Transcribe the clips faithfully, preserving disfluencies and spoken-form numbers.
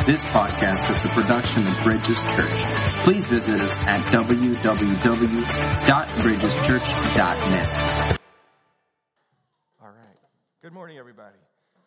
This podcast is a production of Bridges Church. Please visit us at w w w dot bridges church dot net. All right. Good morning, everybody.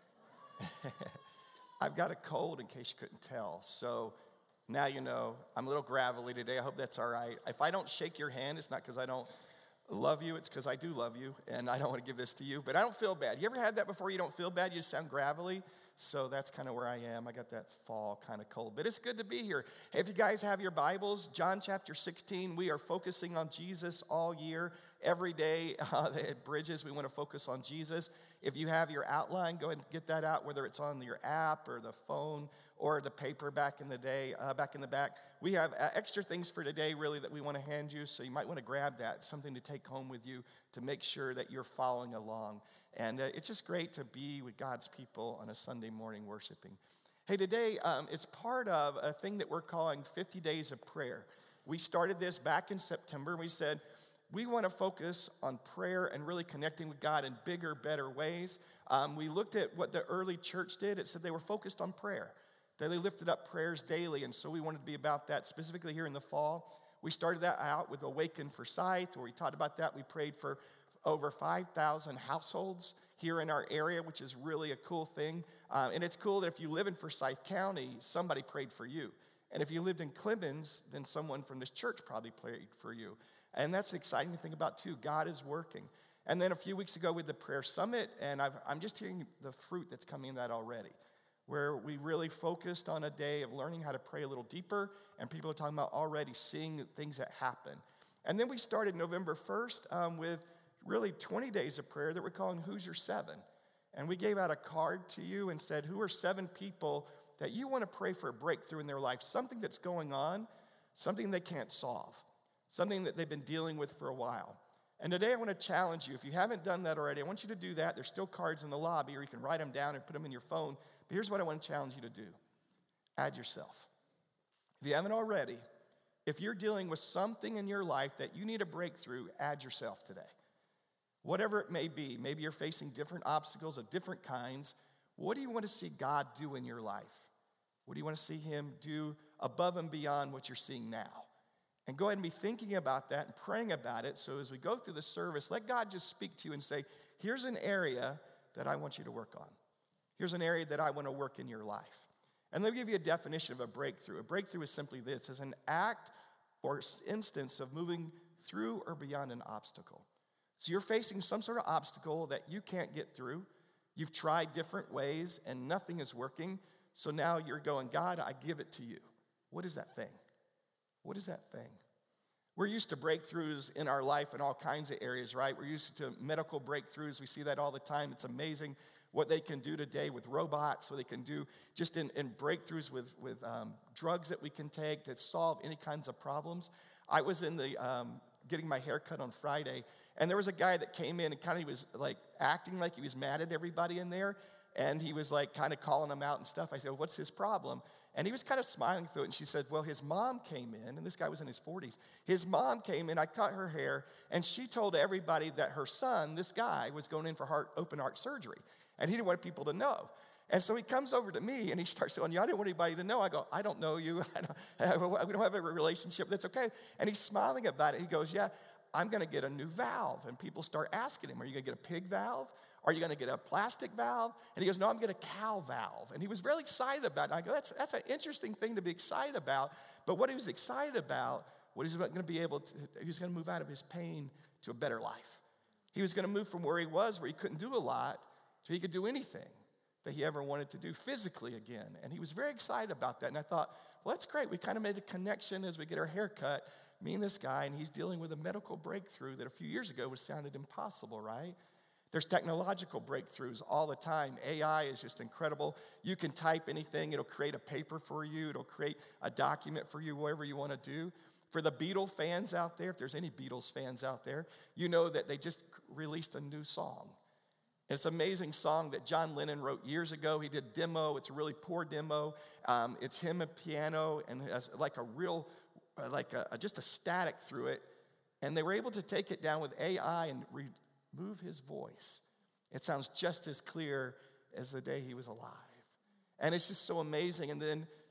I've got a cold, in case you couldn't tell. So now you know I'm a little gravelly today. I hope that's all right. If I don't shake your hand, it's not because I don't love you. It's because I do love you, and I don't want to give this to you. But I don't feel bad. You ever had that before? You don't feel bad? You just sound gravelly? So that's kind of where I am. I got that fall kind of cold. But it's good to be here. Hey, if you guys have your Bibles, John chapter sixteen, we are focusing on Jesus all year. Every day uh, at Bridges, we want to focus on Jesus. If you have your outline, go ahead and get that out, whether it's on your app or the phone or the paper back in the day, uh, back in the back. We have uh, extra things for today, really, that we want to hand you, so you might want to grab that, something to take home with you to make sure that you're following along. And uh, it's just great to be with God's people on a Sunday morning worshiping. Hey, today um, it's part of a thing that we're calling fifty days of prayer. We started this back in September, and we said, we want to focus on prayer and really connecting with God in bigger, better ways. Um, we looked at what the early church did. It said they were focused on prayer. They lifted up prayers daily, and so we wanted to be about that, specifically here in the fall. We started that out with Awaken for Sight, where we talked about that. We prayed for over five thousand households here in our area, which is really a cool thing. Uh, and it's cool that if you live in Forsyth County, somebody prayed for you. And if you lived in Clemens, then someone from this church probably prayed for you. And that's the exciting thing about, too. God is working. And then a few weeks ago with the prayer summit, and I've, I'm just hearing the fruit that's coming in that already, where we really focused on a day of learning how to pray a little deeper, and people are talking about already seeing things that happen. And then we started November first um, with really twenty days of prayer that we're calling Who's Your Seven? And we gave out a card to you and said, who are seven people that you want to pray for a breakthrough in their life, something that's going on, something they can't solve, something that they've been dealing with for a while. And today I want to challenge you. If you haven't done that already, I want you to do that. There's still cards in the lobby, or you can write them down and put them in your phone. But here's what I want to challenge you to do. Add yourself. If you haven't already, if you're dealing with something in your life that you need a breakthrough, add yourself today. Whatever it may be, maybe you're facing different obstacles of different kinds. What do you want to see God do in your life? What do you want to see him do above and beyond what you're seeing now? And go ahead and be thinking about that and praying about it. So as we go through the service, let God just speak to you and say, here's an area that I want you to work on. Here's an area that I want to work in your life. And let me give you a definition of a breakthrough. A breakthrough is simply this: it's an act or instance of moving through or beyond an obstacle. So you're facing some sort of obstacle that you can't get through. You've tried different ways and nothing is working. So now you're going, God, I give it to you. What is that thing? What is that thing? We're used to breakthroughs in our life in all kinds of areas, right? We're used to medical breakthroughs. We see that all the time. It's amazing what they can do today with robots, what they can do just in, in breakthroughs with, with um, drugs that we can take to solve any kinds of problems. I was in the um, getting my hair cut on Friday, and there was a guy that came in and kind of was like acting like he was mad at everybody in there, and he was like kind of calling them out and stuff. I said, well, what's his problem? And he was kind of smiling through it, and she said, well, his mom came in, and this guy was in his forties. His mom came in, I cut her hair, and she told everybody that her son, this guy, was going in for heart open heart surgery, and he didn't want people to know. And so he comes over to me, and he starts saying, yeah, I didn't want anybody to know. I go, I don't know you. I don't, we don't have a relationship. That's okay. And he's smiling about it. He goes, yeah, I'm going to get a new valve. And people start asking him, are you going to get a pig valve? Are you going to get a plastic valve? And he goes, no, I'm going to get a cow valve. And he was really excited about it. And I go, that's, that's an interesting thing to be excited about. But what he was excited about, what he's going to be able to, he was going to move out of his pain to a better life. He was going to move from where he was, where he couldn't do a lot, to he could do anything that he ever wanted to do physically again. And he was very excited about that. And I thought, well, that's great. We kind of made a connection as we get our hair cut, me and this guy, and he's dealing with a medical breakthrough that a few years ago was sounded impossible, right? There's technological breakthroughs all the time. A I is just incredible. You can type anything. It'll create a paper for you. It'll create a document for you, whatever you want to do. For the Beatles fans out there, if there's any Beatles fans out there, you know that they just released a new song. It's an amazing song that John Lennon wrote years ago. He did a demo. It's a really poor demo. Um, it's him and piano, and it has like a real, uh, like a, just a static through it. And they were able to take it down with A I and remove his voice. It sounds just as clear as the day he was alive. And it's just so amazing. And then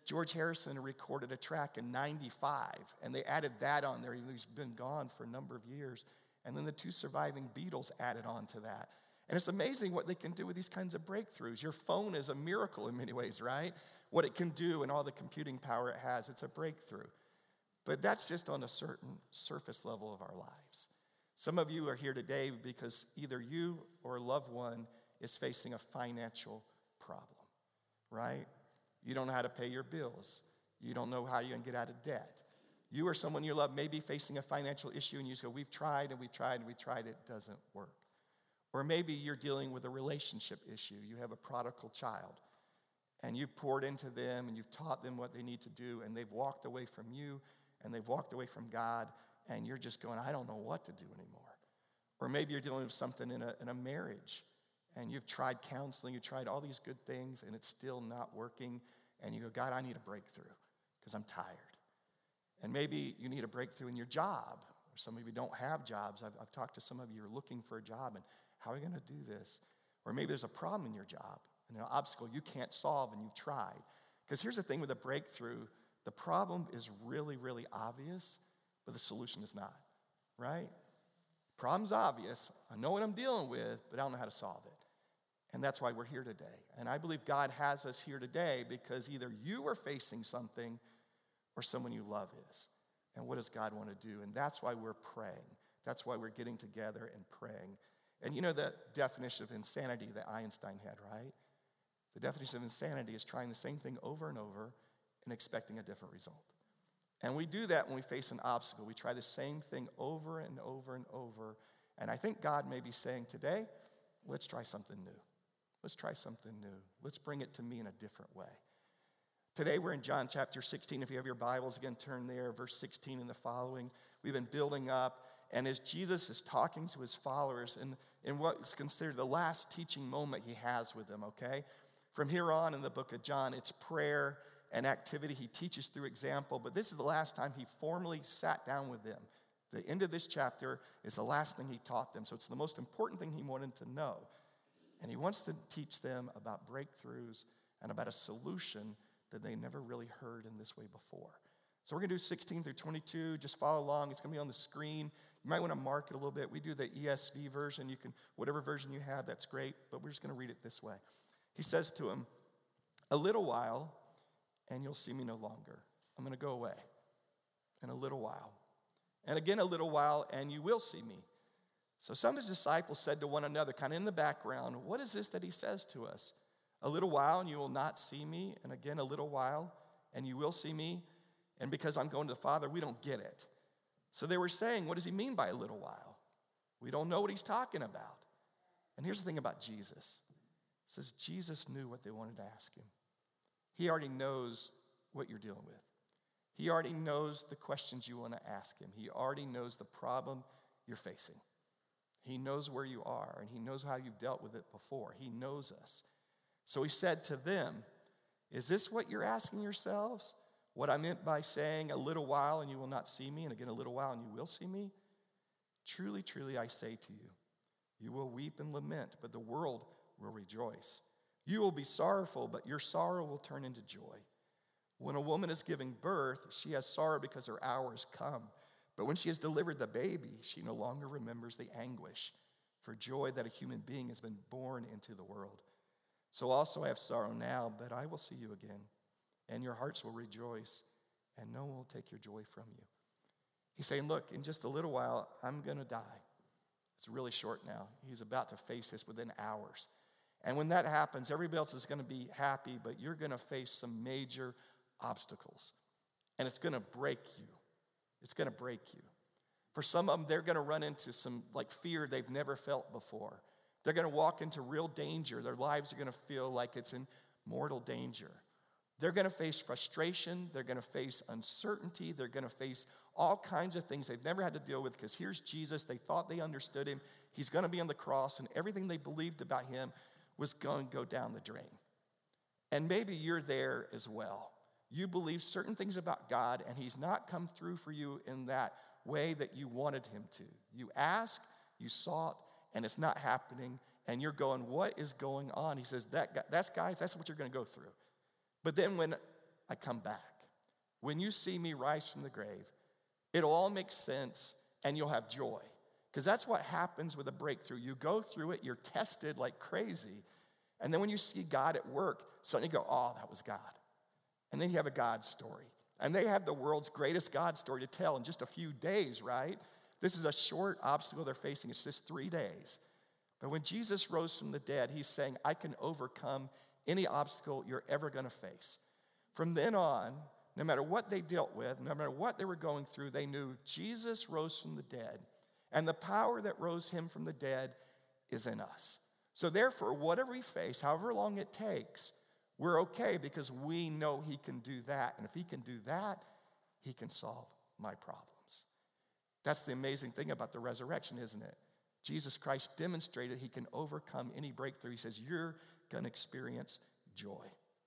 George Harrison recorded a track in ninety-five, and they added that on there. He's been gone for a number of years. And then the two surviving Beatles added on to that. And it's amazing what they can do with these kinds of breakthroughs. Your phone is a miracle in many ways, right? What it can do and all the computing power it has, it's a breakthrough. But that's just on a certain surface level of our lives. Some of you are here today because either you or a loved one is facing a financial problem, right? You don't know how to pay your bills. You don't know how you're going to get out of debt. You or someone you love may be facing a financial issue and you just go, we've tried and we've tried and we've tried, it doesn't work. Or maybe you're dealing with a relationship issue. You have a prodigal child and you've poured into them and you've taught them what they need to do and they've walked away from you and they've walked away from God and you're just going, I don't know what to do anymore. Or maybe you're dealing with something in a, in a marriage and you've tried counseling, you've tried all these good things and it's still not working and you go, God, I need a breakthrough because I'm tired. And maybe you need a breakthrough in your job. Or some of you don't have jobs. I've, I've talked to some of you who are looking for a job, and how are we going to do this? Or maybe there's a problem in your job, and an obstacle you can't solve, and you've tried. Because here's the thing with a breakthrough. The problem is really, really obvious, but the solution is not, right? Problem's obvious. I know what I'm dealing with, but I don't know how to solve it. And that's why we're here today. And I believe God has us here today because either you are facing something or someone you love is. And what does God want to do? And that's why we're praying. That's why we're getting together and praying. And you know the definition of insanity that Einstein had, right? The definition of insanity is trying the same thing over and over and expecting a different result. And we do that when we face an obstacle. We try the same thing over and over and over. And I think God may be saying today, let's try something new. Let's try something new. Let's bring it to me in a different way. Today we're in John chapter sixteen. If you have your Bibles, again, turn there, verse sixteen and the following. We've been building up, and as Jesus is talking to his followers in, in what's considered the last teaching moment he has with them, okay? From here on in the book of John, it's prayer and activity. He teaches through example, but this is the last time he formally sat down with them. The end of this chapter is the last thing he taught them, so it's the most important thing he wanted to know. And he wants to teach them about breakthroughs and about a solution that they never really heard in this way before. So we're going to do sixteen through twenty-two. Just follow along. It's going to be on the screen. You might want to mark it a little bit. We do the E S V version. You can, whatever version you have, that's great. But we're just going to read it this way. He says to him, a little while, and you'll see me no longer. I'm going to go away. In a little while. And again, a little while, and you will see me. So some of his disciples said to one another, kind of in the background, what is this that he says to us? A little while, and you will not see me. And again, a little while, and you will see me. And because I'm going to the Father, we don't get it. So they were saying, what does he mean by a little while? We don't know what he's talking about. And here's the thing about Jesus. It says Jesus knew what they wanted to ask him. He already knows what you're dealing with. He already knows the questions you want to ask him. He already knows the problem you're facing. He knows where you are, and he knows how you've dealt with it before. He knows us. So he said to them, is this what you're asking yourselves? What I meant by saying a little while and you will not see me, and again a little while and you will see me? Truly, truly, I say to you, you will weep and lament, but the world will rejoice. You will be sorrowful, but your sorrow will turn into joy. When a woman is giving birth, she has sorrow because her hour has come. But when she has delivered the baby, she no longer remembers the anguish for joy that a human being has been born into the world. So also I have sorrow now, but I will see you again, and your hearts will rejoice, and no one will take your joy from you. He's saying, look, in just a little while, I'm going to die. It's really short now. He's about to face this within hours. And when that happens, everybody else is going to be happy, but you're going to face some major obstacles. And it's going to break you. It's going to break you. For some of them, they're going to run into some like fear they've never felt before. They're going to walk into real danger. Their lives are going to feel like it's in mortal danger. They're going to face frustration. They're going to face uncertainty. They're going to face all kinds of things they've never had to deal with because here's Jesus. They thought they understood him. He's going to be on the cross, and everything they believed about him was going to go down the drain. And maybe you're there as well. You believe certain things about God, and he's not come through for you in that way that you wanted him to. You ask, you sought, and it's not happening, and you're going, what is going on? He says, that, that's guys, that's what you're going to go through. But then when I come back. When you see me rise from the grave, it'll all make sense and you'll have joy. Because that's what happens with a breakthrough. You go through it, you're tested like crazy, and then when you see God at work, suddenly you go, oh, that was God. And then you have a God story. And they have the world's greatest God story to tell in just a few days, right? This is a short obstacle they're facing. It's just three days. But when Jesus rose from the dead, he's saying, I can overcome any obstacle you're ever going to face. From then on, no matter what they dealt with, no matter what they were going through, they knew Jesus rose from the dead. And the power that rose him from the dead is in us. So therefore, whatever we face, however long it takes, we're okay because we know he can do that. And if he can do that, he can solve my problems. That's the amazing thing about the resurrection, isn't it? Jesus Christ demonstrated he can overcome any breakthrough. He says, you're going to experience joy.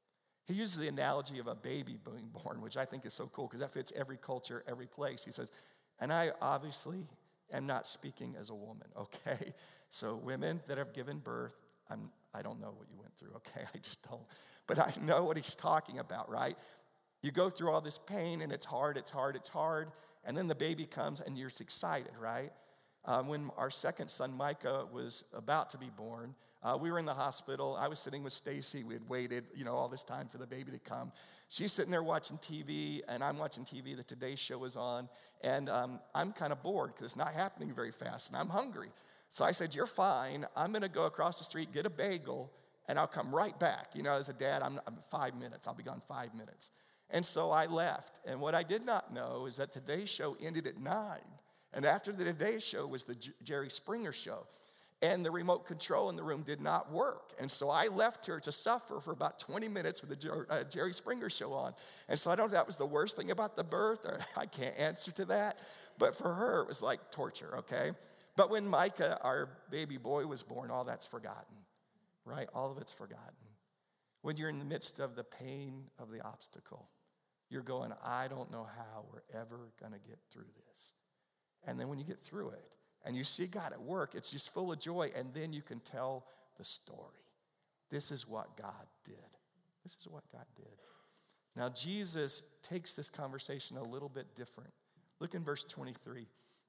He uses the analogy of a baby being born, which I think is so cool because that fits every culture, every place. He says, and I obviously am not speaking as a woman, okay? So women that have given birth, I'm, I don't know what you went through, okay? I just don't. But I know what he's talking about, right? You go through all this pain, and it's hard, it's hard, it's hard, and then the baby comes, and you're excited, right? Um, when our second son, Micah, was about to be born, uh, we were in the hospital. I was sitting with Stacy. We had waited, you know, all this time for the baby to come. She's sitting there watching T V, and I'm watching T V. The Today Show was on, and um, I'm kind of bored because it's not happening very fast, and I'm hungry. So I said, you're fine. I'm going to go across the street, get a bagel, and I'll come right back. You know, as a dad, I'm, I'm five minutes. I'll be gone five minutes. And so I left. And what I did not know is that Today's Show ended at nine. And after the Today Show was the J- Jerry Springer Show. And the remote control in the room did not work. And so I left her to suffer for about twenty minutes with the Jer- uh, Jerry Springer Show on. And so I don't know if that was the worst thing about the birth, or I can't answer to that. But for her, it was like torture, okay? But when Micah, our baby boy, was born, all that's forgotten, right? All of it's forgotten. When you're in the midst of the pain of the obstacle, you're going, I don't know how we're ever going to get through this. And then when you get through it and you see God at work, it's just full of joy. And then you can tell the story. This is what God did. This is what God did. Now, Jesus takes this conversation a little bit different. Look in verse twenty-three.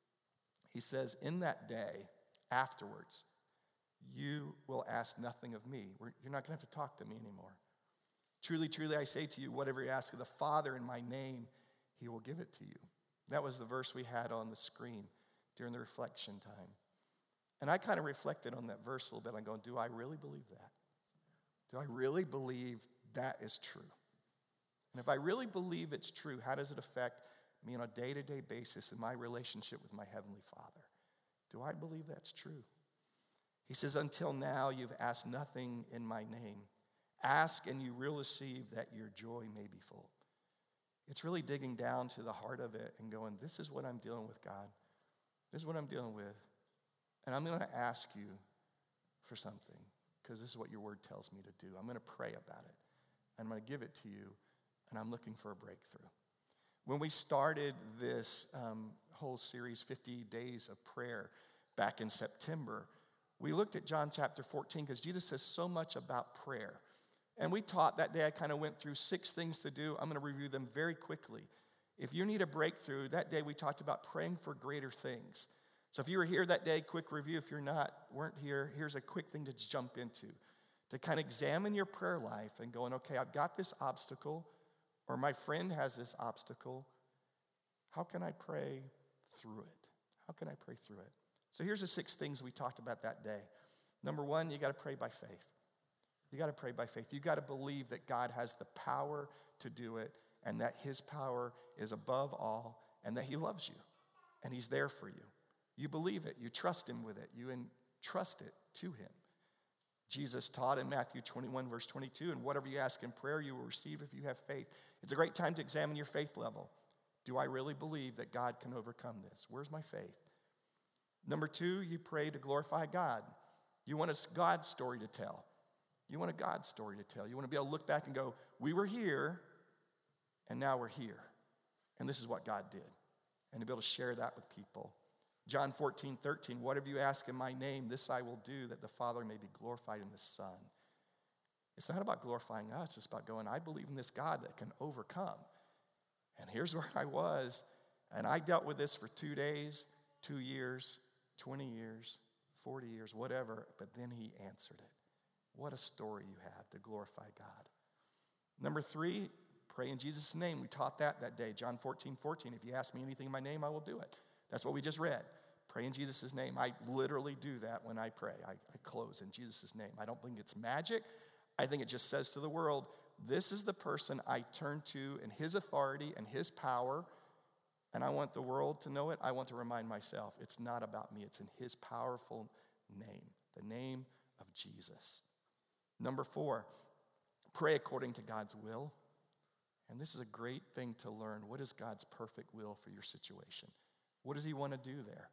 He says, in that day, afterwards, you will ask nothing of me. You're not going to have to talk to me anymore. Truly, truly, I say to you, whatever you ask of the Father in my name, he will give it to you. That was the verse we had on the screen during the reflection time. And I kind of reflected on that verse a little bit. I'm going, do I really believe that? Do I really believe that is true? And if I really believe it's true, how does it affect me on a day-to-day basis in my relationship with my Heavenly Father? Do I believe that's true? He says, until now you've asked nothing in my name. Ask and you will receive that your joy may be full. It's really digging down to the heart of it and going, this is what I'm dealing with, God. This is what I'm dealing with. And I'm going to ask you for something because this is what your word tells me to do. I'm going to pray about it. I'm going to give it to you, and I'm looking for a breakthrough. When we started this um, whole series, fifty days of prayer, back in September, we looked at John chapter fourteen because Jesus says so much about prayer. And we taught that day, I kind of went through six things to do. I'm going to review them very quickly. If you need a breakthrough, that day we talked about praying for greater things. So if you were here that day, quick review. If you're not, weren't here, here's a quick thing to jump into. To kind of examine your prayer life and going, okay, I've got this obstacle, or my friend has this obstacle. How can I pray through it? How can I pray through it? So here's the six things we talked about that day. Number one, you got to pray by faith. You got to pray by faith. You got to believe that God has the power to do it and that his power is above all and that he loves you and he's there for you. You believe it. You trust him with it. You entrust it to him. Jesus taught in Matthew twenty-one, verse twenty-two, and whatever you ask in prayer, you will receive if you have faith. It's a great time to examine your faith level. Do I really believe that God can overcome this? Where's my faith? Number two, you pray to glorify God. You want a God story to tell. You want a God story to tell. You want to be able to look back and go, we were here, and now we're here. And this is what God did. And to be able to share that with people. John fourteen, thirteen, whatever you ask in my name, this I will do, that the Father may be glorified in the Son. It's not about glorifying us. It's about going, I believe in this God that can overcome. And here's where I was. And I dealt with this for two days, two years, twenty years, forty years, whatever. But then he answered it. What a story you have to glorify God. Number three, pray in Jesus' name. We taught that that day, John fourteen, fourteen. If you ask me anything in my name, I will do it. That's what we just read. Pray in Jesus' name. I literally do that when I pray. I, I close in Jesus' name. I don't think it's magic. I think it just says to the world, this is the person I turn to in his authority and his power, and I want the world to know it. I want to remind myself, it's not about me. It's in his powerful name, the name of Jesus. Number four, pray according to God's will. And this is a great thing to learn. What is God's perfect will for your situation? What does he want to do there?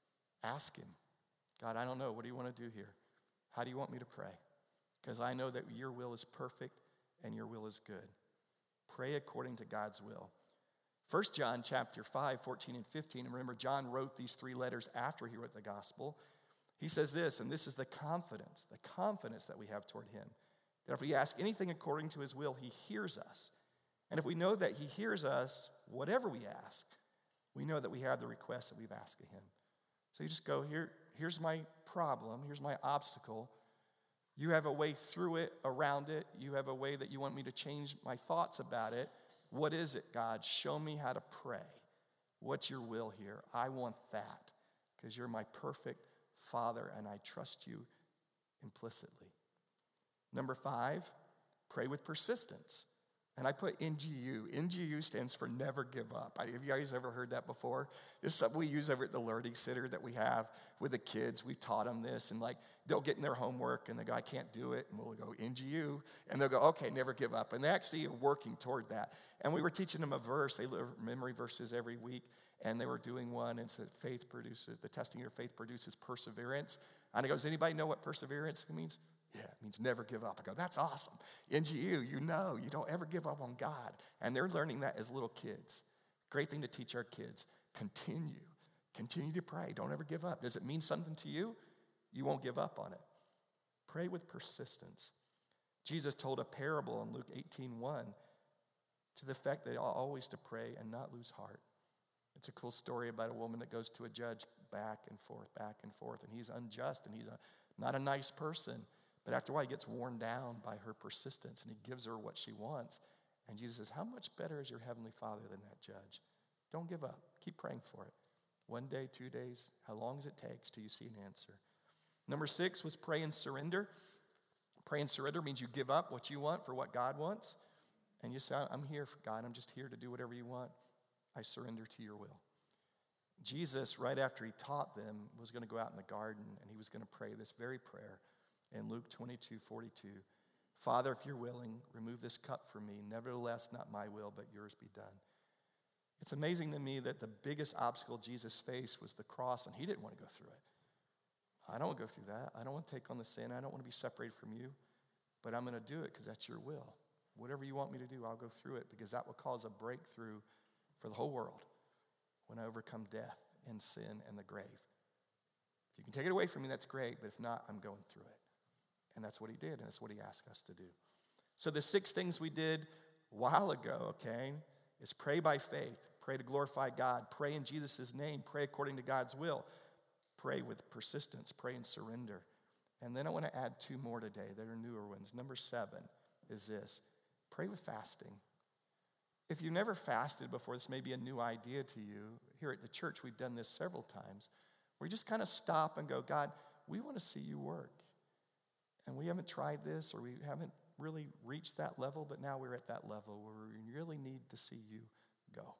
Ask him. God, I don't know. What do you want to do here? How do you want me to pray? Because I know that your will is perfect and your will is good. Pray according to God's will. First John chapter five, fourteen and fifteen. And remember, John wrote these three letters after he wrote the gospel. He says this, and this is the confidence, the confidence that we have toward him, that if we ask anything according to his will, he hears us. And if we know that he hears us, whatever we ask, we know that we have the request that we've asked of him. So you just go, here, here's my problem, here's my obstacle. You have a way through it, around it. You have a way that you want me to change my thoughts about it. What is it, God? Show me how to pray. What's your will here? I want that because you're my perfect Father and I trust you implicitly. Number five, pray with persistence. And I put N G U. N G U stands for never give up. Have you guys ever heard that before? It's something we use over at the Learning Center that we have with the kids. We've taught them this, and like they'll get in their homework, and they go, I can't do it, and we'll go, N G U, and they'll go, okay, never give up. And they actually are working toward that. And we were teaching them a verse. They learn memory verses every week, and they were doing one, and it said faith produces, the testing of your faith produces perseverance. And I go, does anybody know what perseverance means? Yeah, it means never give up. I go, that's awesome. N G U, you know, you don't ever give up on God. And they're learning that as little kids. Great thing to teach our kids. Continue. Continue to pray. Don't ever give up. Does it mean something to you? You won't give up on it. Pray with persistence. Jesus told a parable in Luke eighteen one to the effect that always to pray and not lose heart. It's a cool story about a woman that goes to a judge back and forth, back and forth, and he's unjust and he's a, not a nice person. But after a while, he gets worn down by her persistence, and he gives her what she wants. And Jesus says, how much better is your heavenly Father than that judge? Don't give up. Keep praying for it. One day, two days, how long as it takes till you see an answer. Number six was pray and surrender. Pray and surrender means you give up what you want for what God wants. And you say, I'm here for God. I'm just here to do whatever you want. I surrender to your will. Jesus, right after he taught them, was going to go out in the garden, and he was going to pray this very prayer. In Luke twenty-two forty-two, Father, if you're willing, remove this cup from me. Nevertheless, not my will, but yours be done. It's amazing to me that the biggest obstacle Jesus faced was the cross, and he didn't want to go through it. I don't want to go through that. I don't want to take on the sin. I don't want to be separated from you, but I'm going to do it because that's your will. Whatever you want me to do, I'll go through it because that will cause a breakthrough for the whole world when I overcome death and sin and the grave. If you can take it away from me, that's great, but if not, I'm going through it. And that's what he did, and that's what he asked us to do. So the six things we did a while ago, okay, is pray by faith, pray to glorify God, pray in Jesus' name, pray according to God's will, pray with persistence, pray and surrender. And then I want to add two more today that are newer ones. Number seven is this, pray with fasting. If you've never fasted before, this may be a new idea to you. Here at the church, we've done this several times, where you just kind of stop and go, God, we want to see you work. And we haven't tried this, or we haven't really reached that level, but now we're at that level where we really need to see you go.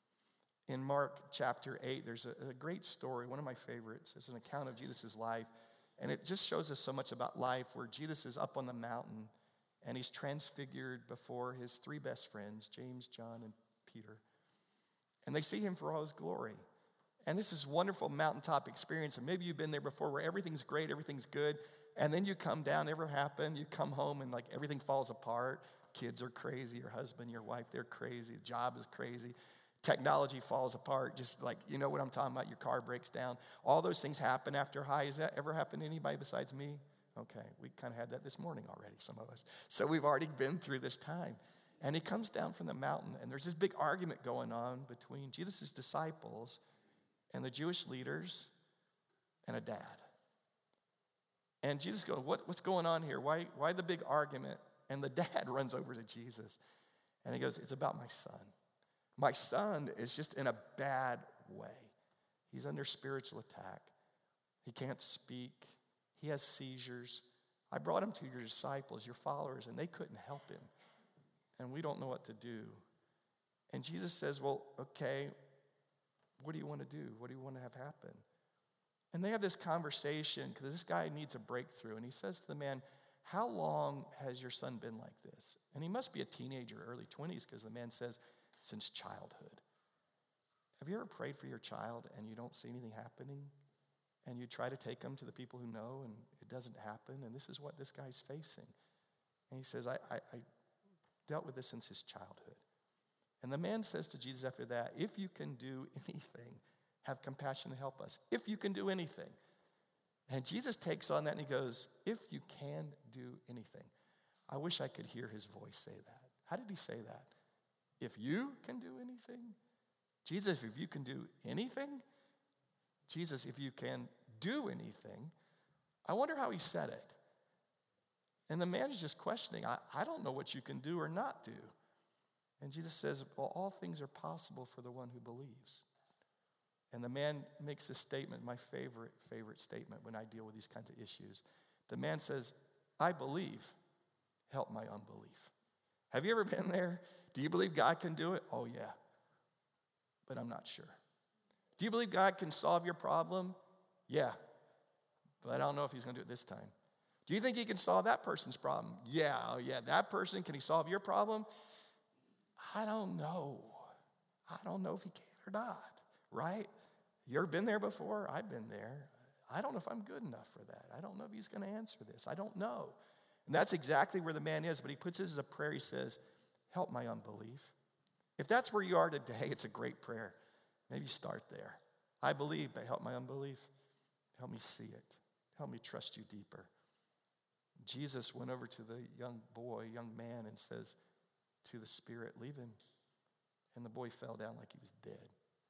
In Mark chapter eight, there's a, a great story, one of my favorites. It's an account of Jesus' life, and it just shows us so much about life, where Jesus is up on the mountain, and he's transfigured before his three best friends, James, John, and Peter. And they see him for all his glory. And this is a wonderful mountaintop experience, and maybe you've been there before where everything's great, everything's good, and then you come down, ever happen, you come home and like everything falls apart. Kids are crazy, your husband, your wife, they're crazy, the job is crazy. Technology falls apart, just like, you know what I'm talking about, your car breaks down. All those things happen after high. Has that ever happened to anybody besides me? Okay, we kind of had that this morning already, some of us. So we've already been through this time. And he comes down from the mountain, and there's this big argument going on between Jesus' disciples and the Jewish leaders and a dad. And Jesus goes, what, what's going on here? Why, why the big argument? And the dad runs over to Jesus, and he goes, it's about my son. My son is just in a bad way. He's under spiritual attack. He can't speak. He has seizures. I brought him to your disciples, your followers, and they couldn't help him. And we don't know what to do. And Jesus says, well, okay, what do you want to do? What do you want to have happen? And they have this conversation because this guy needs a breakthrough. And he says to the man, how long has your son been like this? And he must be a teenager, early twenties, because the man says, since childhood. Have you ever prayed for your child and you don't see anything happening? And you try to take them to the people who know and it doesn't happen? And this is what this guy's facing. And he says, I, I, I dealt with this since his childhood. And the man says to Jesus after that, if you can do anything, have compassion to help us. If you can do anything. And Jesus takes on that and he goes, if you can do anything. I wish I could hear his voice say that. How did he say that? If you can do anything? Jesus, if you can do anything? Jesus, if you can do anything? I wonder how he said it. And the man is just questioning, I, I don't know what you can do or not do. And Jesus says, well, all things are possible for the one who believes. And the man makes this statement, my favorite, favorite statement when I deal with these kinds of issues. The man says, I believe, help my unbelief. Have you ever been there? Do you believe God can do it? Oh, yeah. But I'm not sure. Do you believe God can solve your problem? Yeah. But I don't know if he's going to do it this time. Do you think he can solve that person's problem? Yeah, oh yeah, that person, can he solve your problem? I don't know. I don't know if he can or not, right? You ever been there before? I've been there. I don't know if I'm good enough for that. I don't know if he's going to answer this. I don't know. And that's exactly where the man is, but he puts this as a prayer. He says, help my unbelief. If that's where you are today, it's a great prayer. Maybe start there. I believe, but help my unbelief. Help me see it. Help me trust you deeper. Jesus went over to the young boy, young man, and says to the spirit, leave him. And the boy fell down like he was dead.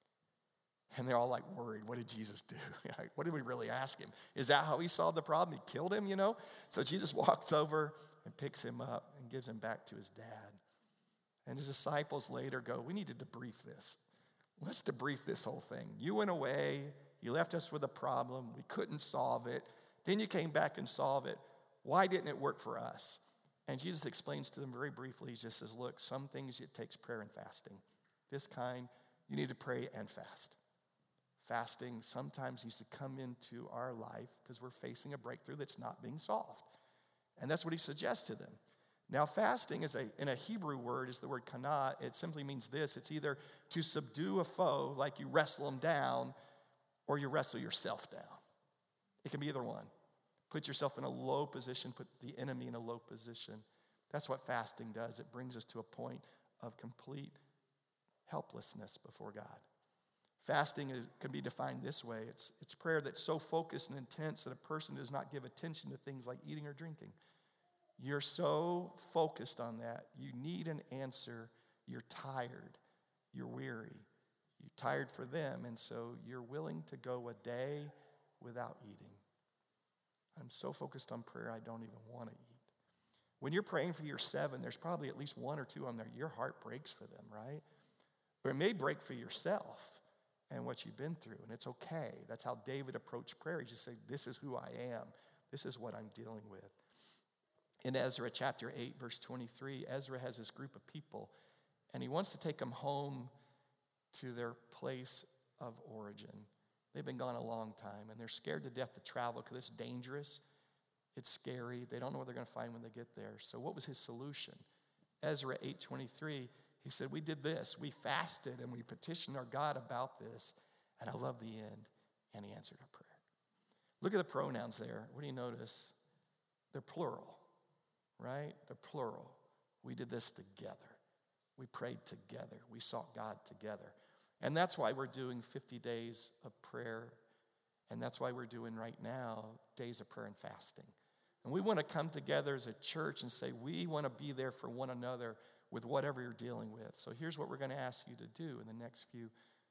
And they're all like worried. What did Jesus do? What did we really ask him? Is that how he solved the problem? He killed him, you know? So Jesus walks over and picks him up and gives him back to his dad. And his disciples later go, we need to debrief this. Let's debrief this whole thing. You went away. You left us with a problem. We couldn't solve it. Then you came back and solved it. Why didn't it work for us? And Jesus explains to them very briefly. He just says, look, some things it takes prayer and fasting. This kind, you need to pray and fast. Fasting sometimes needs to come into our life because we're facing a breakthrough that's not being solved. And that's what he suggests to them. Now, fasting is a, in a Hebrew word, is the word kana. It simply means this. It's either to subdue a foe, like you wrestle them down, or you wrestle yourself down. It can be either one. Put yourself in a low position, put the enemy in a low position. That's what fasting does. It brings us to a point of complete helplessness before God. Fasting is, can be defined this way. It's, it's prayer that's so focused and intense that a person does not give attention to things like eating or drinking. You're so focused on that. You need an answer. You're tired. You're weary. You're tired for them, and so you're willing to go a day without eating. I'm so focused on prayer, I don't even want to eat. When you're praying for your seven, there's probably at least one or two on there. Your heart breaks for them, right? Or it may break for yourself and what you've been through, and it's okay. That's how David approached prayer. He just said, this is who I am. This is what I'm dealing with. In Ezra chapter eight, verse twenty-three, Ezra has this group of people, and he wants to take them home to their place of origin. They've been gone a long time, and they're scared to death to travel because it's dangerous. It's scary. They don't know what they're going to find when they get there. So what was his solution? Ezra eight twenty-three, he said, we did this. We fasted, and we petitioned our God about this. And I love the end, and he answered our prayer. Look at the pronouns there. What do you notice? They're plural, right? They're plural. We did this together. We prayed together. We sought God together. And that's why we're doing fifty days of prayer. And that's why we're doing right now days of prayer and fasting. And we want to come together as a church and say we want to be there for one another with whatever you're dealing with. So here's what we're going to ask you to do in the next few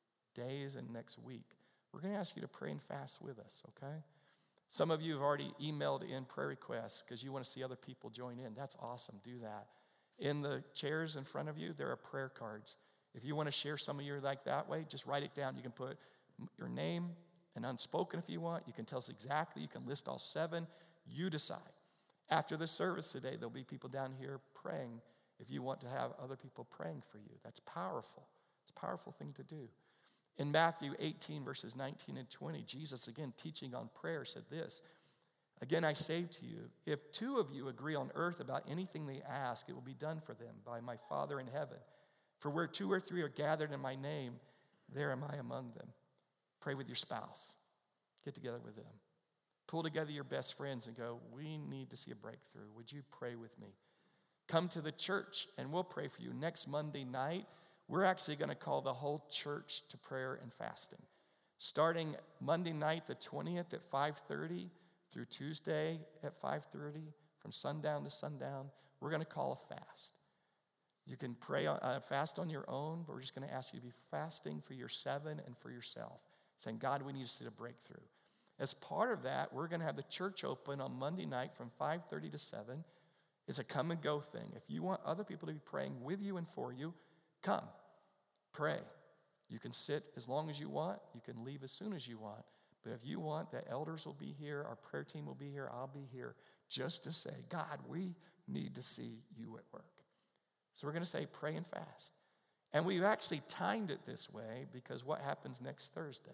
days and next week. We're going to ask you to pray and fast with us, okay? Some of you have already emailed in prayer requests because you want to see other people join in. That's awesome. Do that. In the chairs in front of you, there are prayer cards. If you want to share some of your like that way, just write it down. You can put your name and unspoken if you want. You can tell us exactly. You can list all seven. You decide. After the service today, there'll be people down here praying if you want to have other people praying for you. That's powerful. It's a powerful thing to do. In Matthew eighteen, verses nineteen and twenty, Jesus, again, teaching on prayer, said this, "Again, I say to you, if two of you agree on earth about anything they ask, it will be done for them by my Father in heaven. For where two or three are gathered in my name, there am I among them." Pray with your spouse. Get together with them. Pull together your best friends and go, we need to see a breakthrough. Would you pray with me? Come to the church and we'll pray for you. Next Monday night, we're actually going to call the whole church to prayer and fasting. Starting Monday night, the twentieth at five thirty through Tuesday at five thirty, from sundown to sundown, we're going to call a fast. You can pray on, uh, fast on your own, but we're just going to ask you to be fasting for your seven and for yourself, saying, God, we need to see a breakthrough. As part of that, we're going to have the church open on Monday night from five thirty to seven. It's a come and go thing. If you want other people to be praying with you and for you, come, pray. You can sit as long as you want. You can leave as soon as you want. But if you want, the elders will be here, our prayer team will be here, I'll be here, just to say, God, we need to see you at work. So we're going to say pray and fast. And we've actually timed it this way because what happens next Thursday?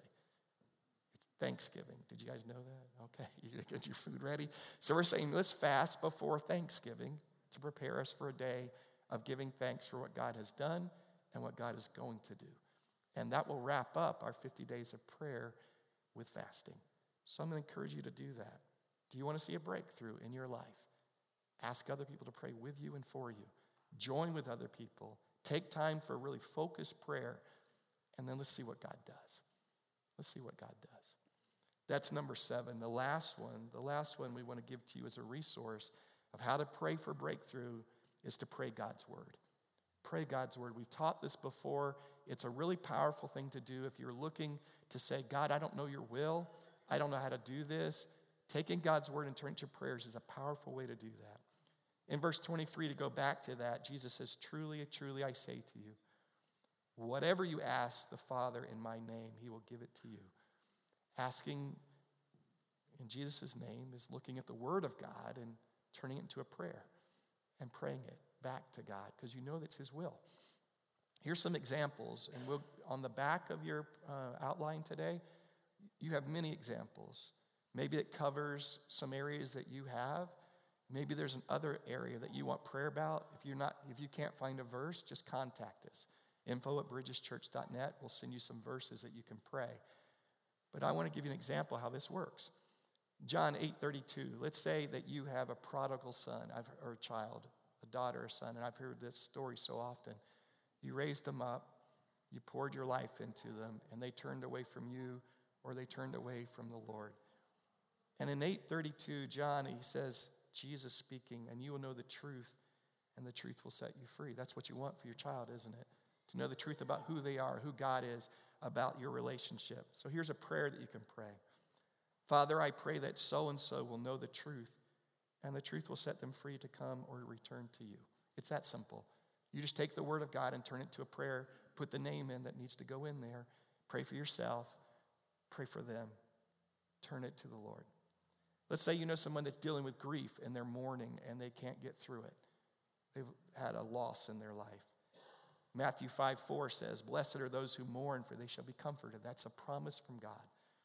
It's Thanksgiving. Did you guys know that? Okay, you get your food ready. So we're saying let's fast before Thanksgiving to prepare us for a day of giving thanks for what God has done and what God is going to do. And that will wrap up our fifty days of prayer with fasting. So I'm going to encourage you to do that. Do you want to see a breakthrough in your life? Ask other people to pray with you and for you. Join with other people. Take time for really focused prayer. And then let's see what God does. Let's see what God does. That's number seven. The last one, the last one we want to give to you as a resource of how to pray for breakthrough is to pray God's word. Pray God's word. We've taught this before. It's a really powerful thing to do if you're looking to say, God, I don't know your will. I don't know how to do this. Taking God's word and turning to prayers is a powerful way to do that. In verse twenty-three, to go back to that, Jesus says, truly, truly, I say to you, whatever you ask the Father in my name, he will give it to you. Asking in Jesus' name is looking at the word of God and turning it into a prayer and praying it back to God because you know that's his will. Here's some examples, and we'll, on the back of your uh, outline today, you have many examples. Maybe it covers some areas that you have. Maybe there's another area that you want prayer about. If you're not, if you can't find a verse, just contact us. Info at bridges church dot net. We'll send you some verses that you can pray. But I want to give you an example how this works. John eight thirty-two. Let's say that you have a prodigal son or a child, a daughter or son, and I've heard this story so often. You raised them up, you poured your life into them, and they turned away from you or they turned away from the Lord. And in eight thirty-two, John, he says, Jesus speaking, and you will know the truth, and the truth will set you free. That's what you want for your child, isn't it? To know the truth about who they are, who God is, about your relationship. So here's a prayer that you can pray. Father, I pray that so-and-so will know the truth, and the truth will set them free to come or return to you. It's that simple. You just take the word of God and turn it to a prayer, put the name in that needs to go in there, pray for yourself, pray for them, turn it to the Lord. Let's say you know someone that's dealing with grief and they're mourning and they can't get through it. They've had a loss in their life. Matthew five four says, blessed are those who mourn, for they shall be comforted. That's a promise from God.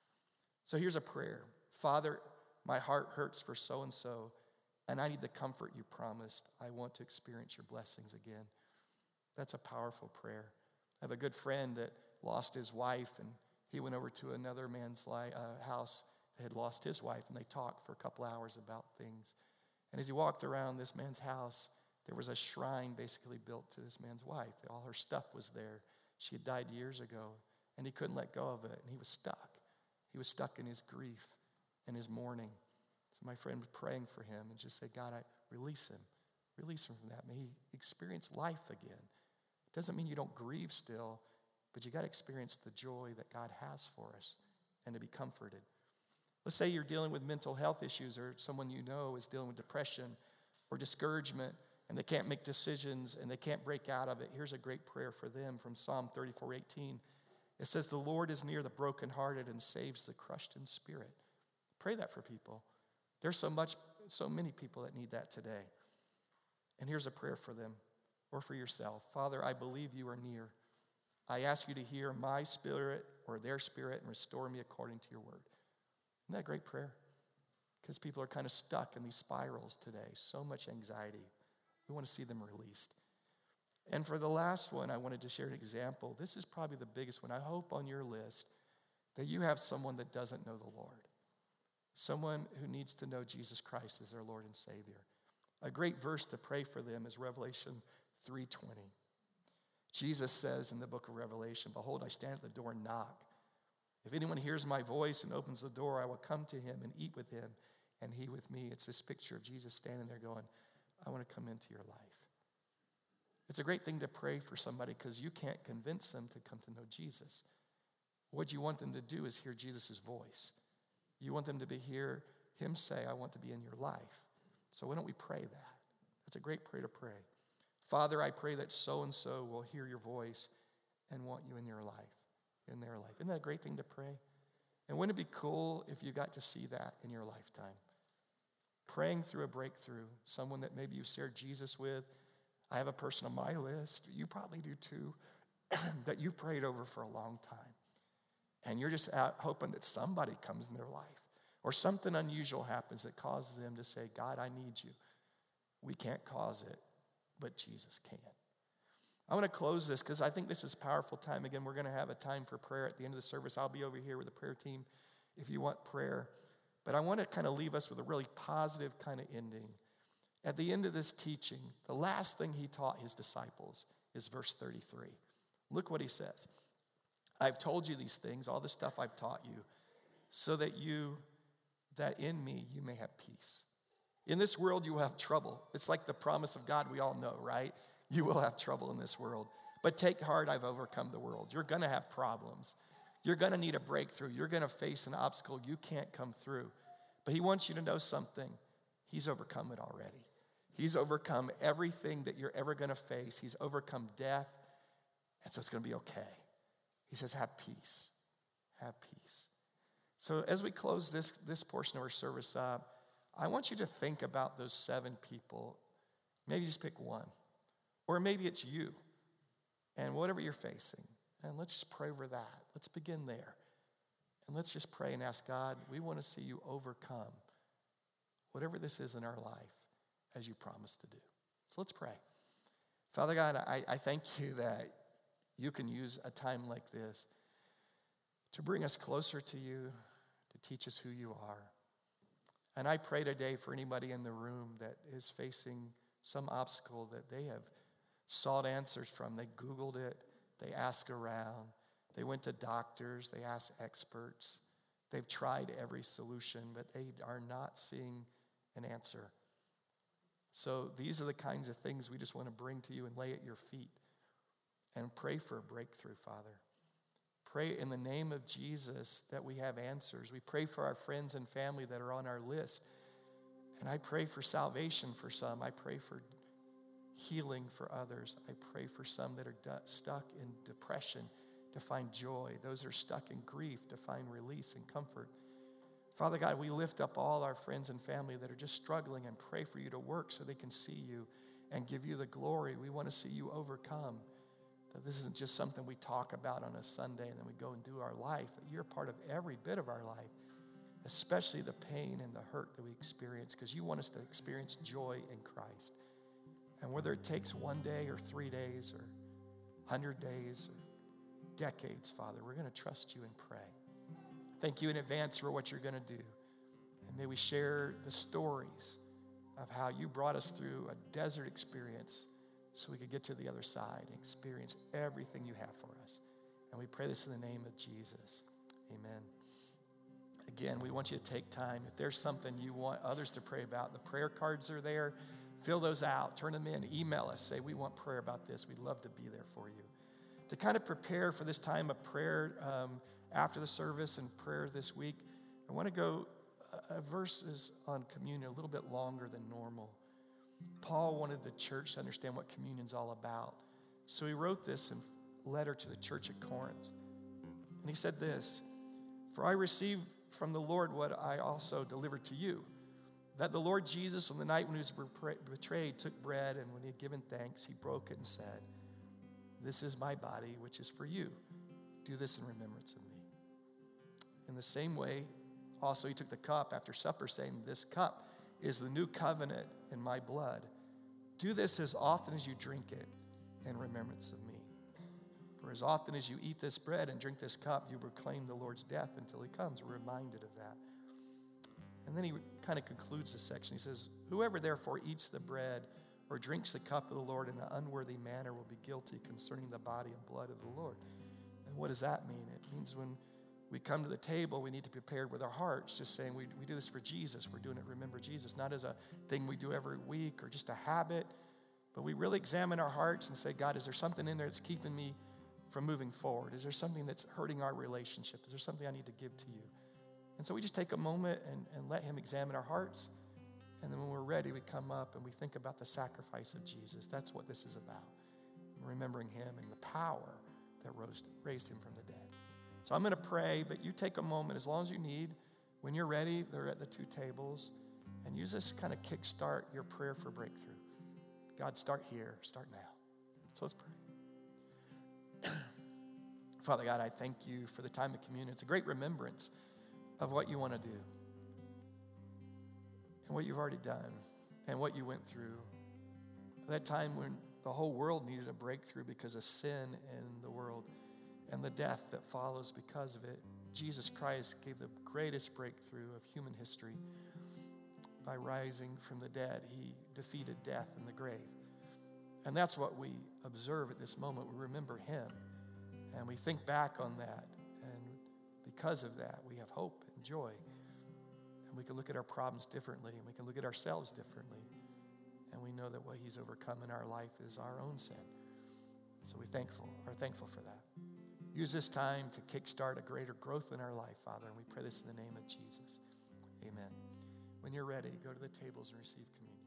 So here's a prayer. Father, my heart hurts for so-and-so, and I need the comfort you promised. I want to experience your blessings again. That's a powerful prayer. I have a good friend that lost his wife, and he went over to another man's li- uh, house that had lost his wife, and they talked for a couple hours about things. And as he walked around this man's house, there was a shrine basically built to this man's wife. All her stuff was there. She had died years ago, and he couldn't let go of it, and he was stuck. He was stuck in his grief and his mourning. So my friend was praying for him and just say, God, I release him. Release him from that. May he experience life again. It doesn't mean you don't grieve still, but you got to experience the joy that God has for us and to be comforted. Let's say you're dealing with mental health issues, or someone you know is dealing with depression or discouragement, and they can't make decisions and they can't break out of it. Here's a great prayer for them from Psalm thirty-four eighteen. It says, the Lord is near the brokenhearted and saves the crushed in spirit. Pray that for people. There's so much, so many people that need that today. And here's a prayer for them or for yourself. Father, I believe you are near. I ask you to hear my spirit or their spirit and restore me according to your word. Isn't that a great prayer? Because people are kind of stuck in these spirals today. So much anxiety. We want to see them released. And for the last one, I wanted to share an example. This is probably the biggest one. I hope on your list that you have someone that doesn't know the Lord. Someone who needs to know Jesus Christ as their Lord and Savior. A great verse to pray for them is Revelation three twenty. Jesus says in the book of Revelation, behold, I stand at the door and knock. If anyone hears my voice and opens the door, I will come to him and eat with him and he with me. It's this picture of Jesus standing there going, I want to come into your life. It's a great thing to pray for somebody because you can't convince them to come to know Jesus. What you want them to do is hear Jesus' voice. You want them to be hear him say, I want to be in your life. So why don't we pray that? That's a great prayer to pray. Father, I pray that so-and-so will hear your voice and want you in your life, in their life. Isn't that a great thing to pray? And wouldn't it be cool if you got to see that in your lifetime? Praying through a breakthrough, someone that maybe you shared Jesus with. I have a person on my list, you probably do too, that you prayed over for a long time. And you're just out hoping that somebody comes in their life or something unusual happens that causes them to say, God, I need you. We can't cause it, but Jesus can. I want to close this because I think this is a powerful time. Again, we're going to have a time for prayer at the end of the service. I'll be over here with the prayer team if you want prayer. But I want to kind of leave us with a really positive kind of ending. At the end of this teaching, the last thing he taught his disciples is verse thirty-three. Look what he says. I've told you these things, all the stuff I've taught you, so that you, that in me you may have peace. In this world you will have trouble. It's like the promise of God we all know, right? You will have trouble in this world. But take heart, I've overcome the world. You're going to have problems. You're going to need a breakthrough. You're going to face an obstacle you can't come through. But he wants you to know something. He's overcome it already. He's overcome everything that you're ever going to face. He's overcome death, and so it's going to be okay. He says, have peace. Have peace. So as we close this, this portion of our service up, I want you to think about those seven people. Maybe just pick one. Or maybe it's you. And whatever you're facing. And let's just pray over that. Let's begin there. And let's just pray and ask God, we want to see you overcome whatever this is in our life as you promised to do. So let's pray. Father God, I, I thank you that you can use a time like this to bring us closer to you, to teach us who you are. And I pray today for anybody in the room that is facing some obstacle that they have sought answers from. They Googled it. They asked around. They went to doctors. They asked experts. They've tried every solution, but they are not seeing an answer. So these are the kinds of things we just want to bring to you and lay at your feet and pray for a breakthrough, Father. Pray in the name of Jesus that we have answers. We pray for our friends and family that are on our list. And I pray for salvation for some. I pray for healing for others. I pray for some that are du- stuck in depression to find joy. Those that are stuck in grief to find release and comfort. Father God, we lift up all our friends and family that are just struggling and pray for you to work so they can see you and give you the glory. We want to see you overcome. That this isn't just something we talk about on a Sunday and then we go and do our life. That you're part of every bit of our life, especially the pain and the hurt that we experience, because you want us to experience joy in Christ. And whether it takes one day or three days or a hundred days or decades, Father, we're going to trust you and pray. Thank you in advance for what you're going to do. And may we share the stories of how you brought us through a desert experience so we could get to the other side and experience everything you have for us. And we pray this in the name of Jesus. Amen. Again, we want you to take time. If there's something you want others to pray about, the prayer cards are there. Fill those out. Turn them in. Email us. Say, we want prayer about this. We'd love to be there for you. To kind of prepare for this time of prayer um, after the service and prayer this week, I want to go uh, verses on communion a little bit longer than normal. Paul wanted the church to understand what communion's all about. So he wrote this in a letter to the church at Corinth. And he said this, "For I received from the Lord what I also delivered to you, that the Lord Jesus, on the night when he was betrayed, took bread, and when he had given thanks, he broke it and said, 'This is my body, which is for you. Do this in remembrance of me.' In the same way, also he took the cup after supper, saying, 'This cup is the new covenant in my blood. Do this as often as you drink it in remembrance of me. For as often as you eat this bread and drink this cup, you proclaim the Lord's death until he comes.'" We're reminded of that. And then he kind of concludes this section. He says, "Whoever therefore eats the bread or drinks the cup of the Lord in an unworthy manner will be guilty concerning the body and blood of the Lord." And what does that mean? It means when we come to the table, we need to be prepared with our hearts, just saying we, we do this for Jesus. We're doing it, remember Jesus, not as a thing we do every week or just a habit, but we really examine our hearts and say, God, is there something in there that's keeping me from moving forward? Is there something that's hurting our relationship? Is there something I need to give to you? And so we just take a moment and, and let him examine our hearts. And then when we're ready, we come up and we think about the sacrifice of Jesus. That's what this is about. Remembering him and the power that rose, raised him from the dead. So I'm going to pray, but you take a moment as long as you need. When you're ready, they're at the two tables. And use this kind of kickstart your prayer for breakthrough. God, start here. Start now. So let's pray. Father God, I thank you for the time of communion. It's a great remembrance of what you want to do and what you've already done and what you went through. That time when the whole world needed a breakthrough because of sin in the world and the death that follows because of it. Jesus Christ gave the greatest breakthrough of human history by rising from the dead. He defeated death in the grave. And that's what we observe at this moment. We remember him and we think back on that. And because of that, we have hope and joy. And we can look at our problems differently and we can look at ourselves differently. And we know that what he's overcome in our life is our own sin. So we thankful, are thankful for that. Use this time to kickstart a greater growth in our life, Father. And we pray this in the name of Jesus. Amen. When you're ready, go to the tables and receive communion.